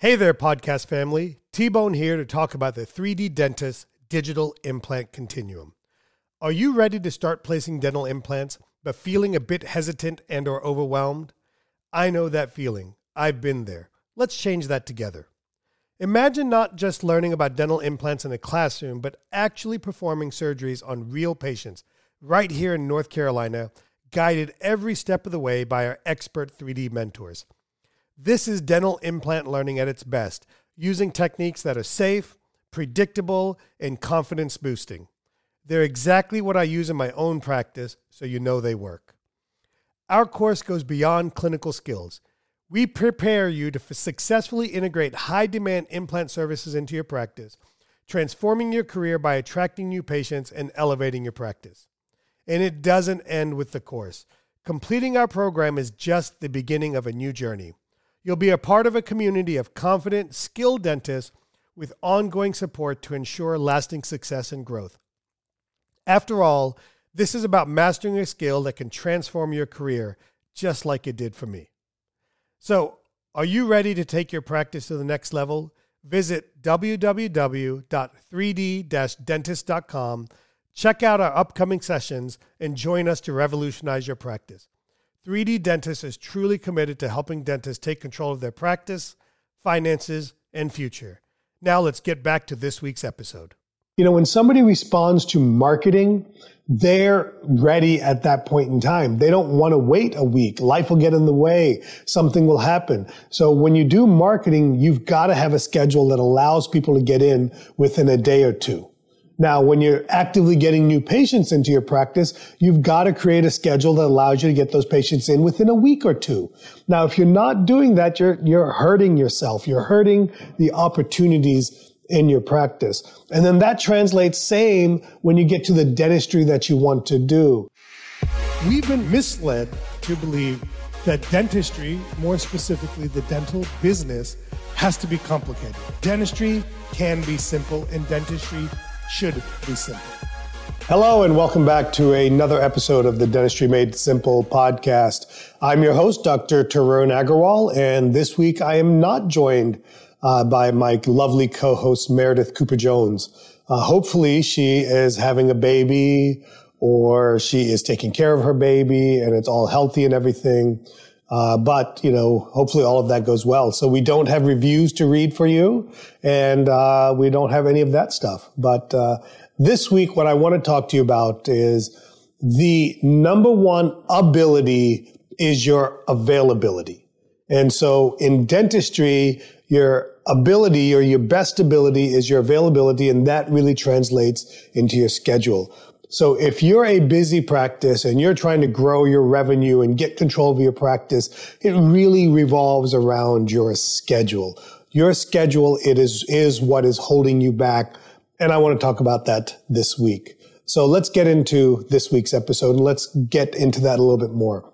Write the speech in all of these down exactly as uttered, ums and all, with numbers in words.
Hey there, podcast family. T-Bone here to talk about the three D Dentist Digital Implant Continuum. Are you ready to start placing dental implants, but feeling a bit hesitant and or overwhelmed? I know that feeling. I've been there. Let's change that together. Imagine not just learning about dental implants in a classroom, but actually performing surgeries on real patients right here in North Carolina, guided every step of the way by our expert three D mentors. This is dental implant learning at its best, using techniques that are safe, predictable, and confidence boosting. They're exactly what I use in my own practice, so you know they work. Our course goes beyond clinical skills. We prepare you to successfully integrate high-demand implant services into your practice, transforming your career by attracting new patients and elevating your practice. And it doesn't end with the course. Completing our program is just the beginning of a new journey. You'll be a part of a community of confident, skilled dentists with ongoing support to ensure lasting success and growth. After all, this is about mastering a skill that can transform your career, just like it did for me. So, are you ready to take your practice to the next level? Visit w w w dot three d dash dentist dot com, check out our upcoming sessions, and join us to revolutionize your practice. three D Dentist is truly committed to helping dentists take control of their practice, finances, and future. Now let's get back to this week's episode. You know, when somebody responds to marketing, they're ready at that point in time. They don't want to wait a week. Life will get in the way. Something will happen. So when you do marketing, you've got to have a schedule that allows people to get in within a day or two. Now, when you're actively getting new patients into your practice, you've got to create a schedule that allows you to get those patients in within a week or two. Now, if you're not doing that, you're, you're hurting yourself. You're hurting the opportunities in your practice. And then that translates same when you get to the dentistry that you want to do. We've been misled to believe that dentistry, more specifically the dental business, has to be complicated. Dentistry can be simple, and dentistry should be simple. Hello, and welcome back to another episode of the Dentistry Made Simple podcast. I'm your host, Doctor Tarun Agarwal, and this week I am not joined uh, by my lovely co-host, Meredith Cooper-Jones. Uh, hopefully she is having a baby, or she is taking care of her baby, and it's all healthy and everything. Uh, but, you know, hopefully all of that goes well. So we don't have reviews to read for you, and uh, we don't have any of that stuff. But uh, this week, what I want to talk to you about is the number one ability is your availability. And so in dentistry, your ability or your best ability is your availability, and that really translates into your schedule. So if you're a busy practice and you're trying to grow your revenue and get control of your practice, it really revolves around your schedule. Your schedule, it is, is what is holding you back. And I want to talk about that this week. So let's get into this week's episode and let's get into that a little bit more.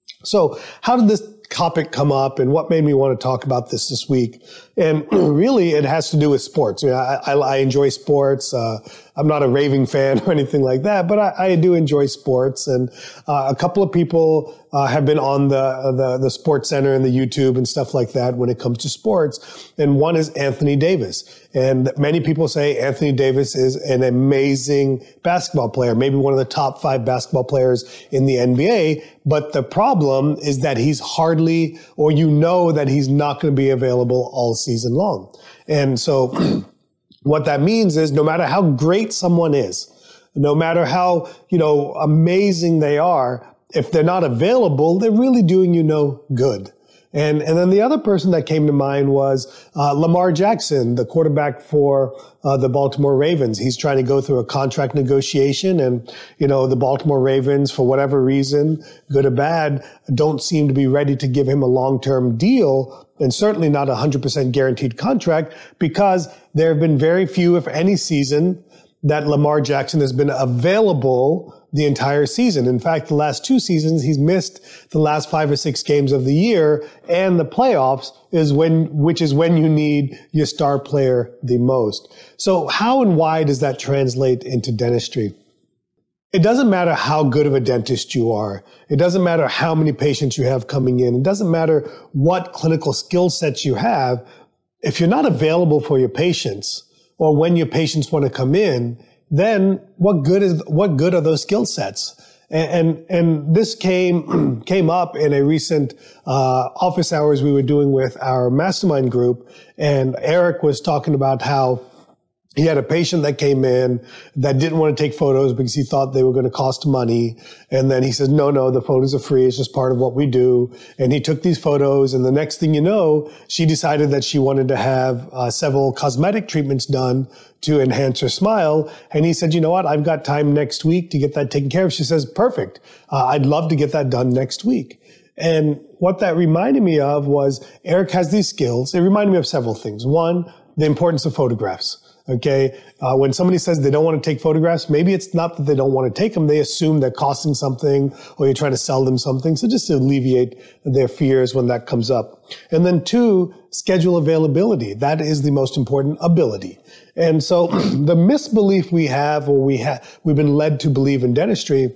So how did this topic come up and what made me want to talk about this this week? And really, it has to do with sports. You know, I, I, I enjoy sports. Uh, I'm not a raving fan or anything like that, but I, I do enjoy sports. And uh, a couple of people uh, have been on the, the the Sports Center and the YouTube and stuff like that when it comes to sports. And one is Anthony Davis. And many people say Anthony Davis is an amazing basketball player, maybe one of the top five basketball players in the N B A. But the problem is that he's hardly, or you know that he's not going to be available all season long. And so what that means is no matter how great someone is, no matter how, you know, amazing they are, if they're not available, they're really doing you no good. And and then the other person that came to mind was uh, Lamar Jackson, the quarterback for uh, the Baltimore Ravens. He's trying to go through a contract negotiation, and you know the Baltimore Ravens, for whatever reason, good or bad, don't seem to be ready to give him a long-term deal, and certainly not a one hundred percent guaranteed contract, because there have been very few, if any, season that Lamar Jackson has been available the entire season. In fact, the last two seasons, he's missed the last five or six games of the year, and the playoffs is when, which is when you need your star player the most. So how and why does that translate into dentistry? It doesn't matter how good of a dentist you are. It doesn't matter how many patients you have coming in. It doesn't matter what clinical skill sets you have. if you're not available for your patients, or when your patients want to come in, then what good is what good are those skill sets? And and, and this came came up in a recent uh, office hours we were doing with our mastermind group, and Eric was talking about how he had a patient that came in that didn't want to take photos because he thought they were going to cost money. And then he says, no, no, the photos are free. It's just part of what we do. And he took these photos. And the next thing you know, she decided that she wanted to have uh, several cosmetic treatments done to enhance her smile. And he said, you know what? I've got time next week to get that taken care of. She says, perfect. Uh, I'd love to get that done next week. And what that reminded me of was Eric has these skills. It reminded me of several things. One, the importance of photographs. Okay. Uh, when somebody says they don't want to take photographs, maybe it's not that they don't want to take them. They assume they're costing something or you're trying to sell them something. So just to alleviate their fears when that comes up. And then two, schedule availability. That is the most important ability. And so the misbelief we have, or we have, we've been led to believe in dentistry,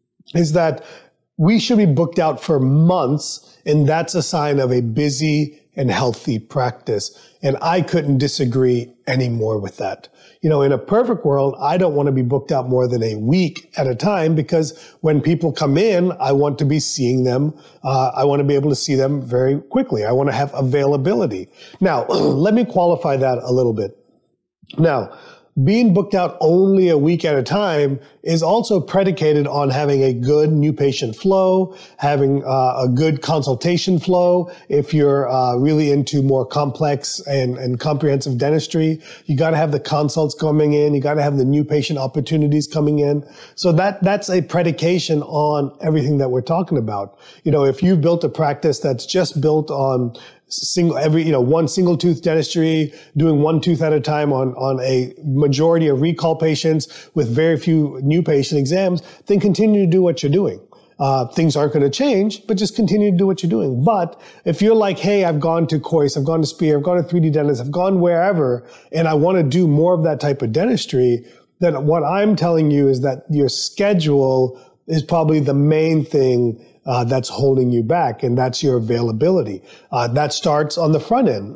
is that we should be booked out for months. And that's a sign of a busy and healthy practice. And I couldn't disagree anymore with that. You know, in a perfect world, I don't want to be booked out more than a week at a time, because when people come in, I want to be seeing them. Uh, I want to be able to see them very quickly. I want to have availability. Now, let me qualify that a little bit. Now, being booked out only a week at a time is also predicated on having a good new patient flow, having uh, a good consultation flow. If you're uh, really into more complex and, and comprehensive dentistry, you got to have the consults coming in. You got to have the new patient opportunities coming in. So that that's a predication on everything that we're talking about. You know, if you've built a practice that's just built on single, every, you know, one single tooth dentistry, doing one tooth at a time on, on a majority of recall patients with very few new patient exams, then continue to do what you're doing. Uh, things aren't going to change, but just continue to do what you're doing. But if you're like, hey, I've gone to Kois, I've gone to Spear, I've gone to three D Dentist, I've gone wherever, and I want to do more of that type of dentistry, then what I'm telling you is that your schedule is probably the main thing Uh, that's holding you back, and that's your availability. Uh, that starts on the front end.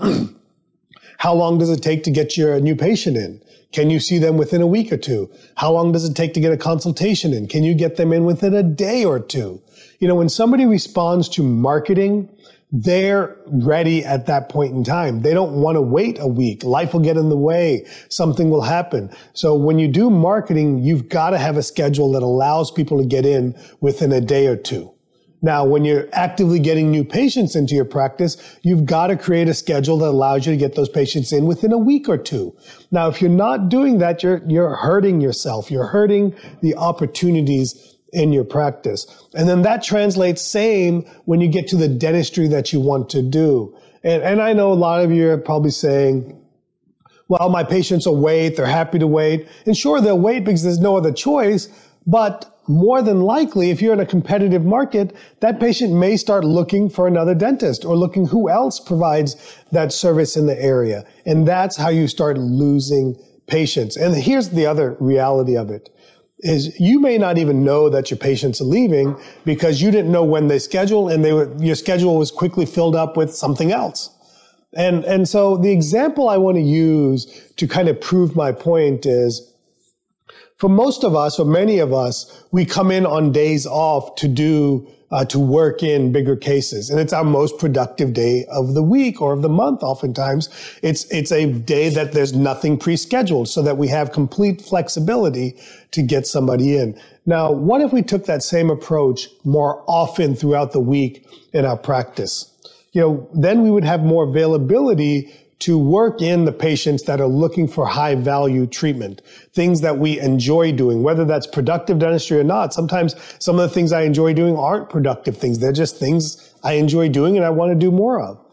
How long does it take to get your new patient in? Can you see them within a week or two? How long does it take to get a consultation in? Can you get them in within a day or two? You know, when somebody responds to marketing, they're ready at that point in time. They don't want to wait a week. Life will get in the way. Something will happen. So when you do marketing, you've got to have a schedule that allows people to get in within a day or two. Now, when you're actively getting new patients into your practice, you've got to create a schedule that allows you to get those patients in within a week or two. Now, if you're not doing that, you're, you're hurting yourself. You're hurting the opportunities in your practice. And then that translates same when you get to the dentistry that you want to do. And, and I know a lot of you are probably saying, well, my patients will wait. They're happy to wait. And sure, they'll wait because there's no other choice. But more than likely, if you're in a competitive market, that patient may start looking for another dentist or looking who else provides that service in the area. And that's how you start losing patients. And here's the other reality of it, is you may not even know that your patients are leaving because you didn't know when they scheduled, and they were, your schedule was quickly filled up with something else. And, and so the example I want to use to kind of prove my point is, for most of us, or many of us, we come in on days off to do, uh, to work in bigger cases. And it's our most productive day of the week or of the month. Oftentimes, it's, it's a day that there's nothing pre-scheduled, so that we have complete flexibility to get somebody in. Now, what if we took that same approach more often throughout the week in our practice? You know, then we would have more availability to work in the patients that are looking for high value treatment, things that we enjoy doing, whether that's productive dentistry or not. Sometimes some of the things I enjoy doing aren't productive things. They're just things I enjoy doing and I want to do more of.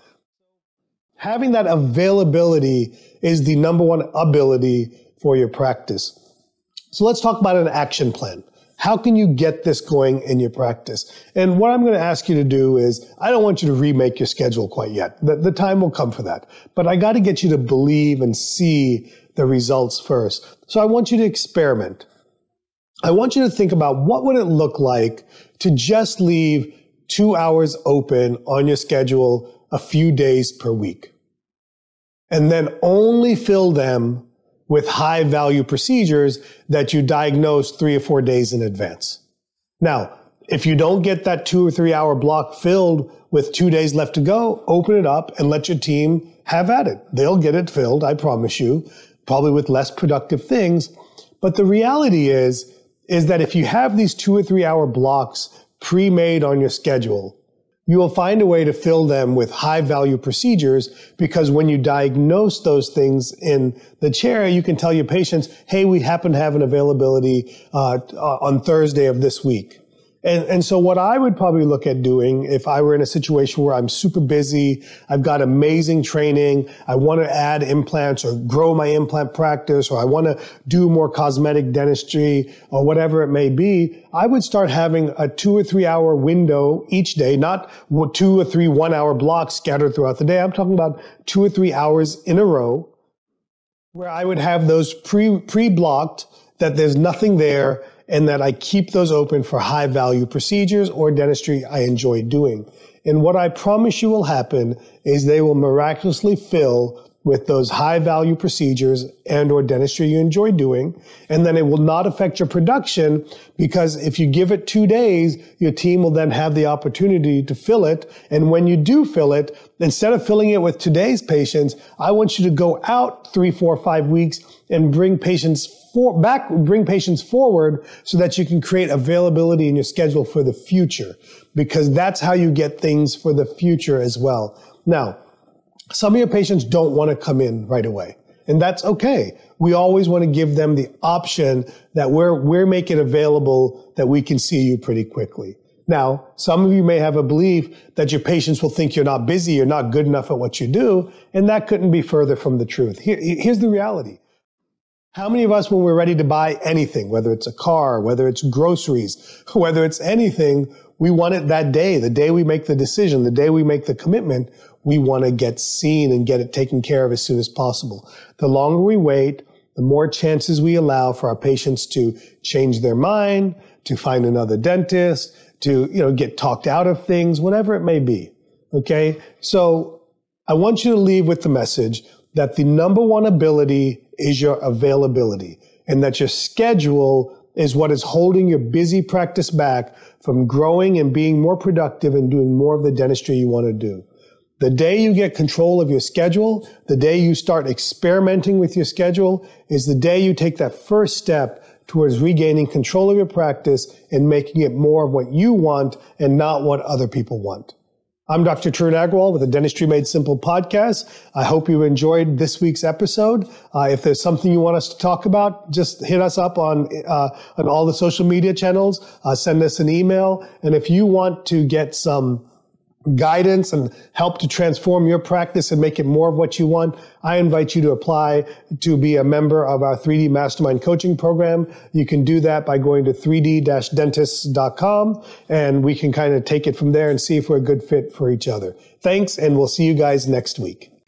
Having that availability is the number one ability for your practice. So let's talk about an action plan. How can you get this going in your practice? And what I'm going to ask you to do is, I don't want you to remake your schedule quite yet. The, the time will come for that. But I got to get you to believe and see the results first. So I want you to experiment. I want you to think about, what would it look like to just leave two hours open on your schedule a few days per week? and then only fill them with high value procedures that you diagnose three or four days in advance. Now, if you don't get that two or three hour block filled with two days left to go, open it up and let your team have at it. They'll get it filled, I promise you, probably with less productive things. But the reality is, is that if you have these two or three hour blocks pre-made on your schedule, you will find a way to fill them with high value procedures, because when you diagnose those things in the chair, you can tell your patients, hey, we happen to have an availability uh, on Thursday of this week. And, and so what I would probably look at doing if I were in a situation where I'm super busy, I've got amazing training, I want to add implants or grow my implant practice, or I want to do more cosmetic dentistry or whatever it may be, I would start having a two or three hour window each day, not two or three one hour blocks scattered throughout the day. I'm talking about two or three hours in a row where I would have those pre, pre-blocked, that there's nothing there, and that I keep those open for high value procedures or dentistry I enjoy doing. And what I promise you will happen is they will miraculously fill with those high value procedures and or dentistry you enjoy doing. And then it will not affect your production, because if you give it two days, your team will then have the opportunity to fill it. And when you do fill it, instead of filling it with today's patients, I want you to go out three, four, five weeks and bring patients for, back, bring patients forward so that you can create availability in your schedule for the future, because that's how you get things for the future as well. Now, some of your patients don't want to come in right away, and that's okay. We always want to give them the option that we're, we're making available that we can see you pretty quickly. Now, some of you may have a belief that your patients will think you're not busy, you're not good enough at what you do, and that couldn't be further from the truth. Here, here's the reality. How many of us, when we're ready to buy anything, whether it's a car, whether it's groceries, whether it's anything, we want it that day, the day we make the decision, the day we make the commitment, we want to get seen and get it taken care of as soon as possible. The longer we wait, the more chances we allow for our patients to change their mind, to find another dentist, to, you know, get talked out of things, whatever it may be. Okay? So I want you to leave with the message that the number one ability is your availability, and that your schedule is what is holding your busy practice back from growing and being more productive and doing more of the dentistry you want to do. The day you get control of your schedule, the day you start experimenting with your schedule, is the day you take that first step towards regaining control of your practice and making it more of what you want and not what other people want. I'm Doctor Tarun Agarwal with the Dentistry Made Simple podcast. I hope you enjoyed this week's episode. Uh, if there's something you want us to talk about, just hit us up on uh, on all the social media channels. Uh, send us an email. And if you want to get some guidance and help to transform your practice and make it more of what you want, I invite you to apply to be a member of our three D Mastermind Coaching Program. You can do that by going to three d dash dentists dot com, and we can kind of take it from there and see if we're a good fit for each other. Thanks, and we'll see you guys next week.